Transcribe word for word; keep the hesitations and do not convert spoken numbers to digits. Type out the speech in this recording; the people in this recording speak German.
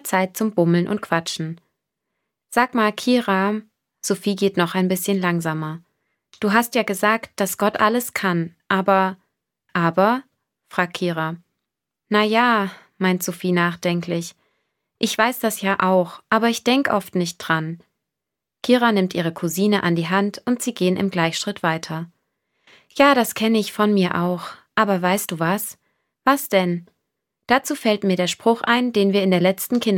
Zeit zum Bummeln und Quatschen. Sag mal, Kira, Sophie geht noch ein bisschen langsamer. Du hast ja gesagt, dass Gott alles kann, aber... Aber? Fragt Kira. Na ja, meint Sophie nachdenklich. Ich weiß das ja auch, aber ich denk oft nicht dran. Kira nimmt ihre Cousine an die Hand und sie gehen im Gleichschritt weiter. Ja, das kenne ich von mir auch. Aber weißt du was? Was denn? Dazu fällt mir der Spruch ein, den wir in der letzten Kinder